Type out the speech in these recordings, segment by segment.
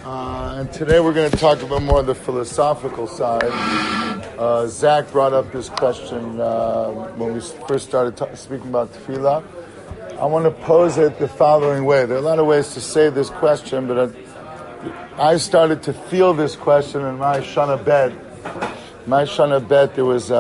And today we're going to talk about more of the philosophical side. Zach brought up this question when we first started speaking about tefillah. I want to pose it the following way. There are a lot of ways to say this question, but I started to feel this question in my Shana Bet. My Shana Bet, there was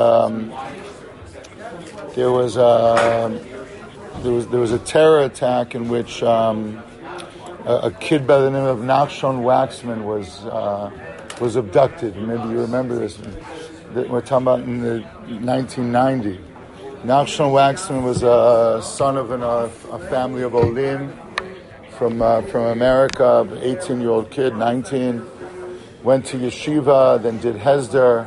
a terror attack in which a kid by the name of Nachshon Waxman was abducted. Maybe you remember this. We're talking about in the 1990. Nachshon Waxman was a son of a family of Olim from America, 18-year-old kid, 19, went to yeshiva, then did Hesder,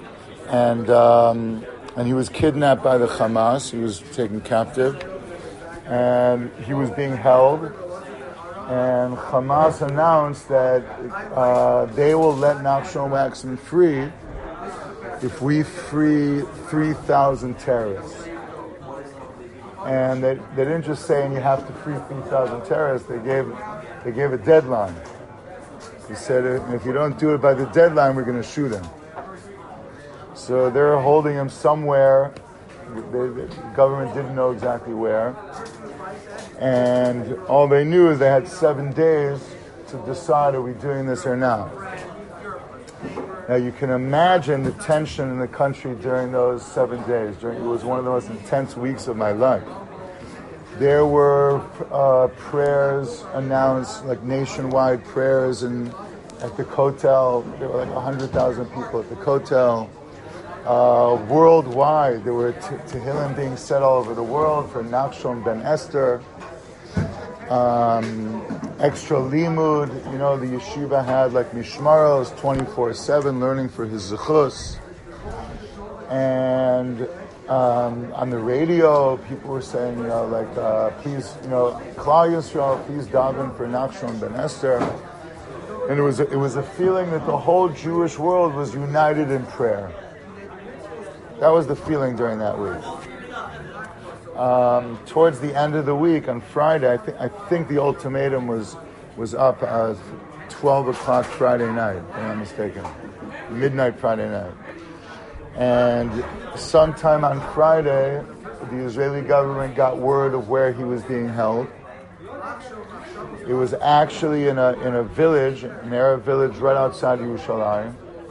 and he was kidnapped by the Hamas. He was taken captive, and he was being held. And Hamas announced that they will let Nachshon Waxman free if we free 3,000 terrorists. And they didn't just say, and you have to free 3,000 terrorists. They gave a deadline. He said, if you don't do it by the deadline, we're going to shoot him. So they're holding him somewhere. The government didn't know exactly where. And all they knew is they had 7 days to decide, are we doing this or not? Now you can imagine the tension in the country during those 7 days. It was one of the most intense weeks of my life. There were prayers announced, like nationwide prayers, and at the Kotel, there were like 100,000 people at the Kotel. Worldwide, there were Tehillim being said all over the world for Nachshon ben Esther. Extra limud, the yeshiva had like mishmaros 24/7, learning for his zechus. And on the radio, people were saying, please, Klal Yisrael, please daven for Nachshon ben Esther. And it was a feeling that the whole Jewish world was united in prayer. That was the feeling during that week. Towards the end of the week, on Friday, I think the ultimatum was up 12 o'clock Friday night, if I'm not mistaken. Midnight Friday night. And sometime on Friday, the Israeli government got word of where he was being held. It was actually in a village, an Arab village right outside Yerushalayim.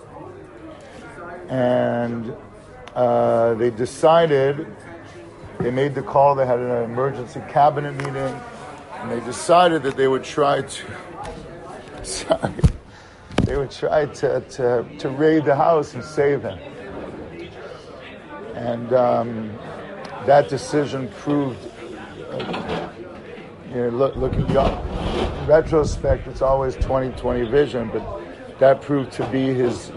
And they made the call, they had an emergency cabinet meeting, and they decided that they would try to raid the house and save him. And that decision proved, looking in retrospect, it's always 20/20 vision, but that proved to be his,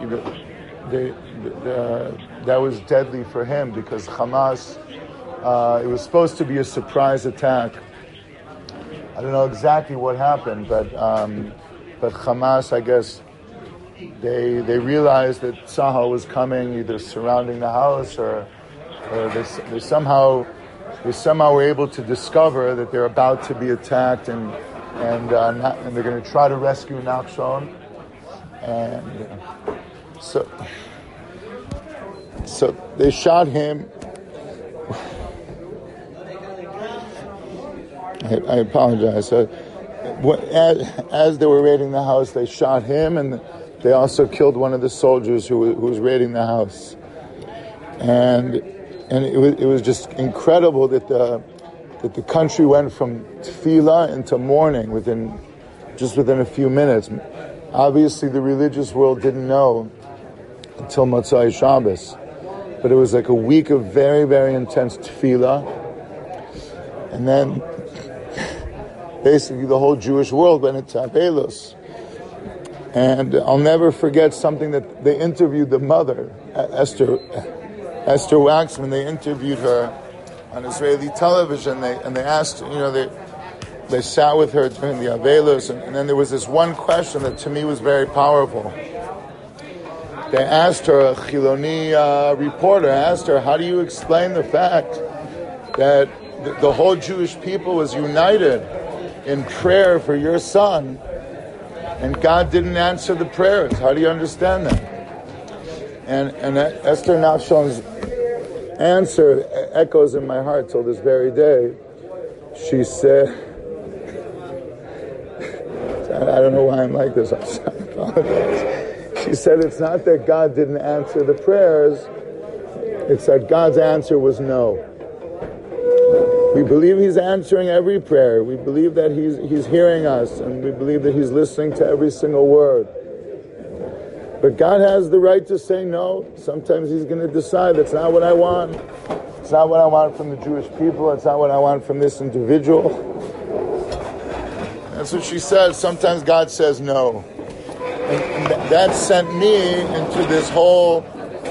that was deadly for him, because Hamas, it was supposed to be a surprise attack. I don't know exactly what happened, but Hamas, I guess, they realized that Tzahal was coming, either surrounding the house or they somehow were able to discover that they're about to be attacked, and they're going to try to rescue Nachshon, and so they shot him. I apologize. As they were raiding the house, they shot him, and they also killed one of the soldiers who was raiding the house. And it was just incredible that the country went from tefillah into mourning within a few minutes. Obviously, the religious world didn't know until Motzai Shabbos, but it was like a week of very, very intense tefillah, and then basically the whole Jewish world went into Abelos. And I'll never forget something that they interviewed the mother, Esther Waxman. They interviewed her on Israeli television. They asked, they sat with her during the Abelos, and then there was this one question that to me was very powerful. They asked her, a Chiloni reporter asked her, how do you explain the fact that the whole Jewish people was united in prayer for your son, and God didn't answer the prayers. How do you understand that? And Esther Nachshon's answer echoes in my heart till this very day. She said, I don't know why I'm like this, I'm sorry, I apologize. She said it's not that God didn't answer the prayers, it's that God's answer was no. We believe He's answering every prayer. We believe that He's hearing us, and we believe that He's listening to every single word. But God has the right to say no. Sometimes He's going to decide, that's not what I want. It's not what I want from the Jewish people. It's not what I want from this individual. That's what she said. Sometimes God says no. And that sent me into this whole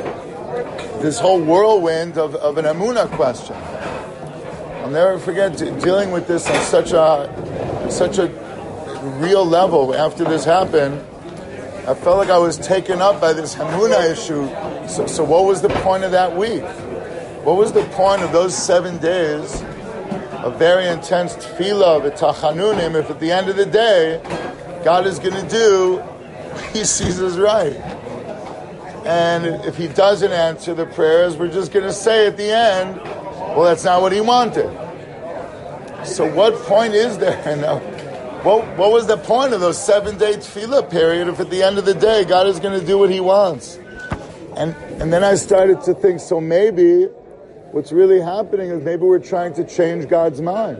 whirlwind of an Emunah question. I'll never forget dealing with this on such a real level. After this happened, I felt like I was taken up by this Emunah issue. So what was the point of that week? What was the point of those 7 days of very intense tefillah, v'tachanunim, if at the end of the day, God is going to do what He sees as right? And if He doesn't answer the prayers, we're just going to say at the end, well, that's not what He wanted. So what point is there? What was the point of those 7-day tefillah period if at the end of the day God is going to do what He wants? And then I started to think, so maybe what's really happening is maybe we're trying to change God's mind.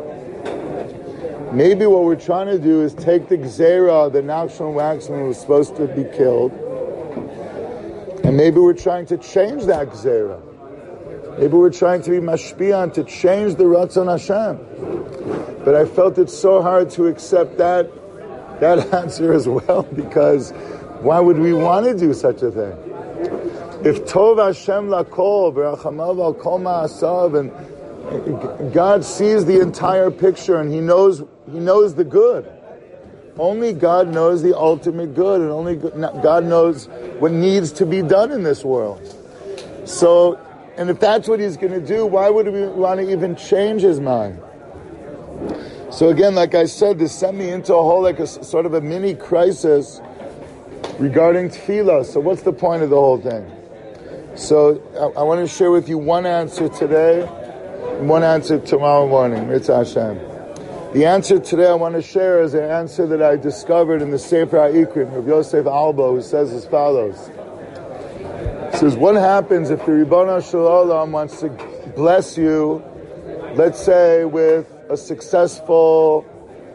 Maybe what we're trying to do is take the gzeira that Nachshon Waxman was supposed to be killed, and maybe we're trying to change that gzeira. Maybe we're trying to be mashpiyan, to change the Ratzon Hashem. But I felt it so hard to accept that answer as well, because why would we want to do such a thing? If Tov Hashem lakol, v'rachamav al kol ma'asav, and God sees the entire picture and He knows the good. Only God knows the ultimate good, and only God knows what needs to be done in this world. So, and if that's what He's going to do, why would we want to even change His mind? So again, like I said, this sent me into a sort of a mini crisis regarding tefillah. So what's the point of the whole thing? So I want to share with you one answer today and one answer tomorrow morning. Mitzvah Hashem. The answer today I want to share is an answer that I discovered in the Sefer HaIkrim of Yosef Albo, who says as follows. He says, what happens if the Ribbono Shel Olam wants to bless you, let's say, with a successful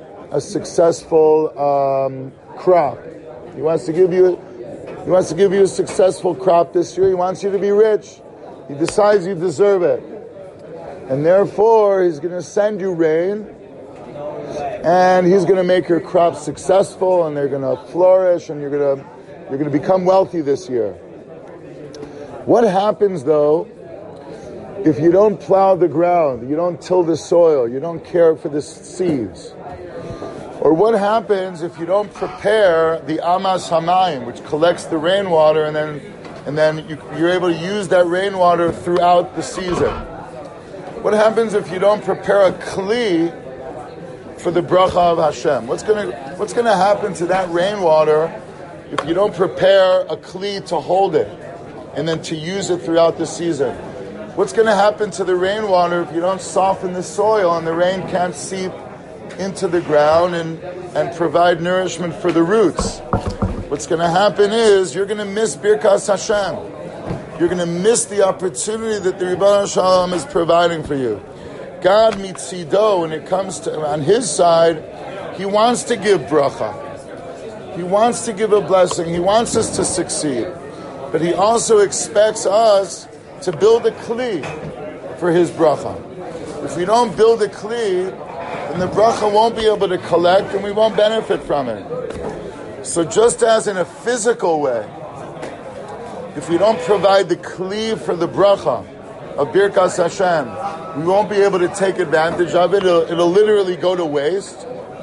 crop? He wants to give you a successful crop this year. He wants you to be rich. He decides you deserve it. And therefore, He's going to send you rain, and He's going to make your crop successful, and they're going to flourish, and you're going to become wealthy this year. What happens, though, if you don't plow the ground, you don't till the soil, you don't care for the seeds? Or what happens if you don't prepare the Amas Hamayim, which collects the rainwater, and then you're able to use that rainwater throughout the season? What happens if you don't prepare a kli for the bracha of Hashem? What's going to happen to that rainwater if you don't prepare a kli to hold it and then to use it throughout the season? What's going to happen to the rainwater if you don't soften the soil and the rain can't seep into the ground and provide nourishment for the roots? What's going to happen is you're going to miss Birkas Hashem. You're going to miss the opportunity that the Ribbono Shel Olam is providing for you. God mitzido, when it comes to on His side, He wants to give bracha. He wants to give a blessing. He wants us to succeed. But He also expects us to build a kli for His bracha. If we don't build a kli, then the bracha won't be able to collect and we won't benefit from it. So just as in a physical way, if we don't provide the kli for the bracha of Birkas Hashem, we won't be able to take advantage of it. It'll literally go to waste.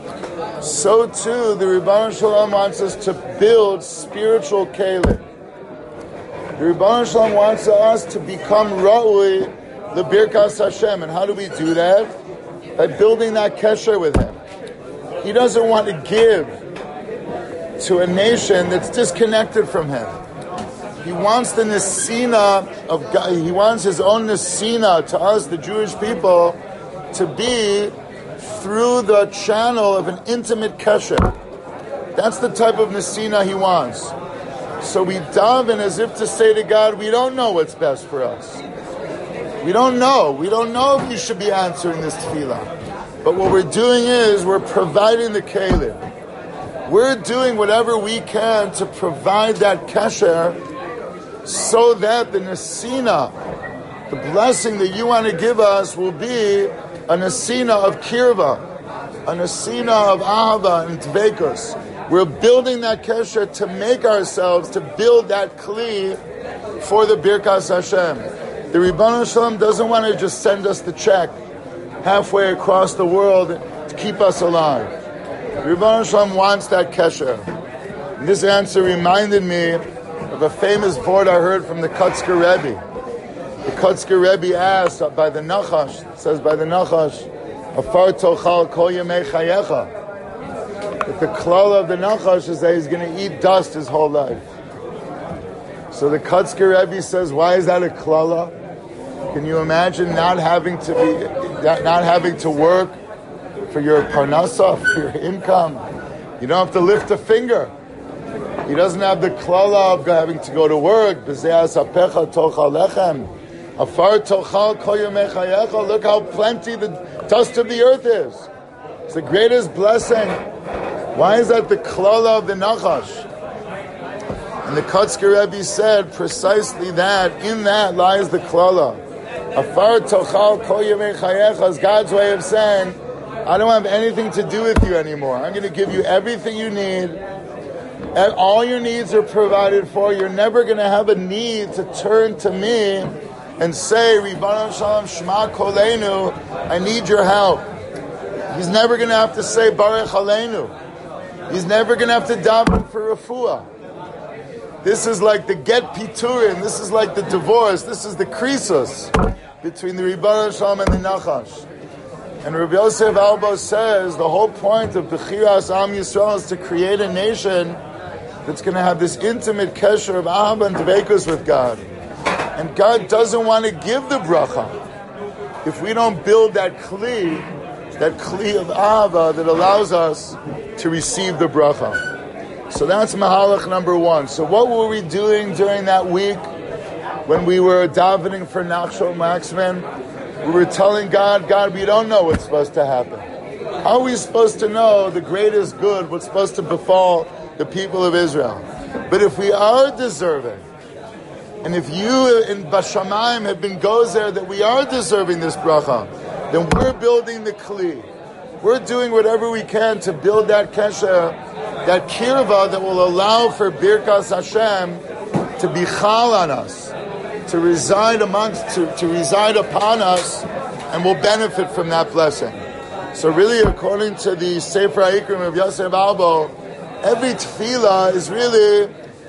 So too, the Ribbono Shel Olam wants us to build spiritual kelim. The Ribbono Shel Olam wants us to become ra'ui the Birkas Hashem. And how do we do that? By building that kesher with Him. He doesn't want to give to a nation that's disconnected from him. He wants the nesina of God. He wants his own nesina to us, the Jewish people, to be through the channel of an intimate kesher. That's the type of nesina he wants. So we daven as if to say to God, we don't know what's best for us. We don't know. We don't know if you should be answering this tefillah. But what we're doing is we're providing the kelim. We're doing whatever we can to provide that kesher so that the nesina, the blessing that you want to give us, will be a nesina of kirva, a nesina of ahava and dveikus. We're building that kesher to make ourselves, to build that kli for the Birkas Hashem. The Ribono Shel Olam doesn't want to just send us the check halfway across the world to keep us alive. The Ribono Shel Olam wants that kesher. And this answer reminded me of a famous word I heard from the Kotzker Rebbe. The Kotzker Rebbe asked by the Nachash, it says by the Nachash, Afar tochal kol yemei chayecha. That the klala of the Nachash is that he's going to eat dust his whole life. So the Kotzker Rebbe says, why is that a klala? Can you imagine not having to work for your parnasa, for your income? You don't have to lift a finger. He doesn't have the klala of having to go to work. Look how plenty the dust of the earth is. It's the greatest blessing. Why is that the klala of the Nachash? And the Kotzker Rebbe said precisely that. In that lies the klala. Afar tochal kol yemei chayecha is God's way of saying, I don't have anything to do with you anymore. I'm going to give you everything you need. All your needs are provided for. You're never going to have a need to turn to me and say, Ribono Shel Olam Shema Koleinu, I need your help. He's never going to have to say Baruch Aleinu. He's never going to have to daven for refuah. This is like the get piturin. This is like the divorce. This is the krisus between the Ribono Shel Olam and the Nachash. And Rabbi Yosef Albo says the whole point of Bechiras Am Yisrael is to create a nation that's going to have this intimate kesher of ahava and dveikus with God. And God doesn't want to give the bracha if we don't build that kli of ahava that allows us to receive the bracha. So that's mahalach number one. So what were we doing during that week when we were davening for Nachshon Waxman? We were telling God, we don't know what's supposed to happen. How are we supposed to know the greatest good, what's supposed to befall the people of Israel? But if we are deserving, and if you in Bashamayim have been gozer that we are deserving this bracha, then we're building the kli. We're doing whatever we can to build that kesher, that kirva that will allow for Birkas Hashem to be chal on us, to reside to reside upon us, and we'll benefit from that blessing. So really, according to the Sefer HaIkrim of Yosef Albo, every tefillah is really,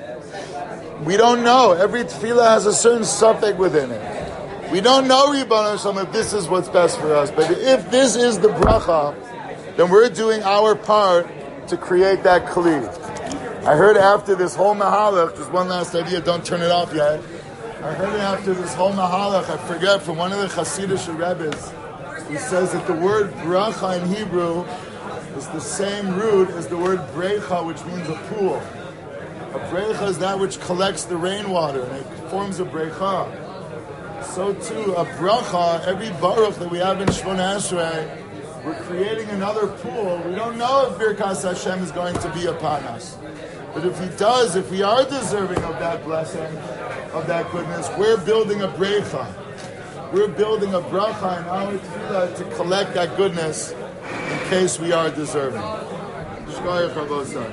we don't know. Every tefillah has a certain suffix within it. We don't know, Ribono Shel Olam, if this is what's best for us. But if this is the bracha, then we're doing our part to create that kli. I heard after this whole mahalach, just one last idea, don't turn it off yet. I heard it after this whole mahalach, I forget, from one of the Hasidic Rebbes, he says that the word bracha in Hebrew is the same root as the word brecha, which means a pool. A brecha is that which collects the rainwater, and it forms a brecha. So too, a bracha, every baruch that we have in Shemona Esrei, we're creating another pool. We don't know if Birkas Hashem is going to be upon us. But if He does, if we are deserving of that blessing, of that goodness, we're building a brecha. We're building a bracha in our tefillah to collect that goodness in case we are deserving. Shkoyach Rabosai.